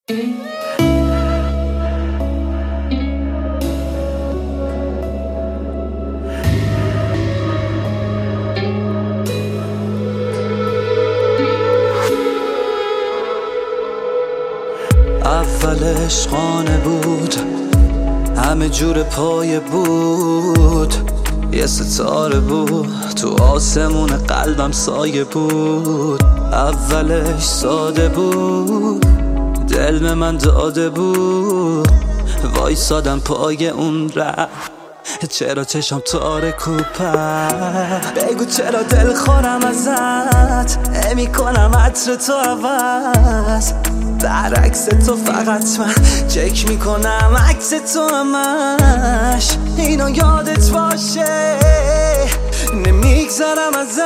اول عشقانه بود، همه جور پایه بود، یه ستاره بود تو آسمون قلبم سایه بود. اولش ساده بود، دل به من داده بود، وایسادم پای اون ره. چرا چشم تارک و پر، بگو چرا دل خورم ازت، نمی کنم عطر تو عوض، برعکس تو فقط من چک میکنم عکس تو همش. اینا یادت باشه نمیگذرم ازت.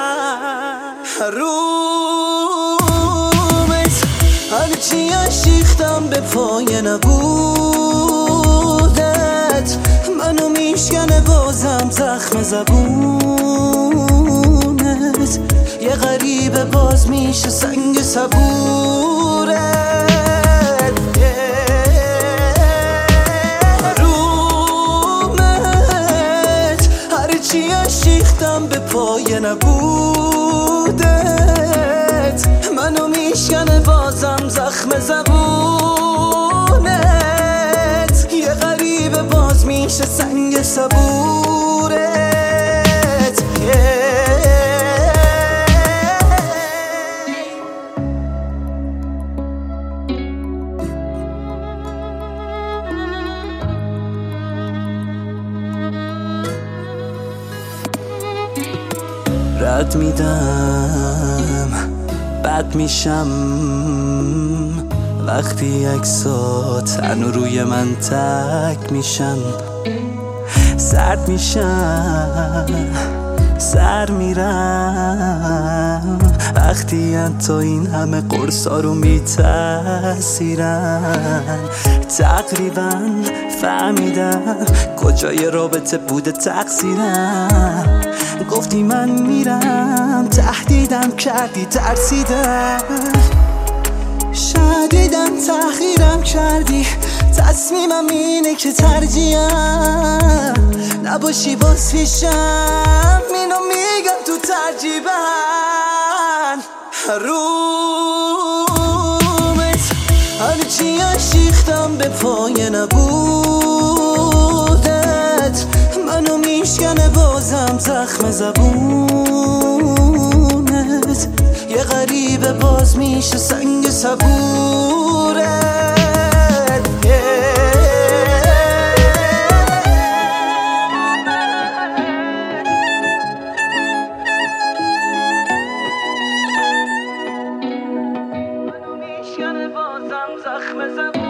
رومت هرچی اشیختم به پای نبودت، منو میشکنه بازم زخم زبونت، یه غریبه باز میشه سنگ صبورت. رومت هرچی اشیختم به پای نبودت، منو میشکنه بازم زخم زبونت، یه غریبه باز میشه سنگ صبورت. رد میدم بد میشم وقتی عکسات تنو روی من تک میشن، سرد میشم سر میرم وقتی تو این همه قرصا رو میتاثیرن. تقریبا فهمیدم کجای رابطه بوده تقصیرم، گفتی من میرم تهدیدم کردی ترسیدم، شدیدم تحقیرم کردی، تصمیمم اینه که ترجیحم نباشی باز پیشم، اینو میگم تو ترجیبم. رومت هرچی اشیختم به پای نبودت، منو میشکنه بازم زخم زبونت، یه غریبه باز میشه سنگ صبورت. منو میشکنه بازم زخم زبونت.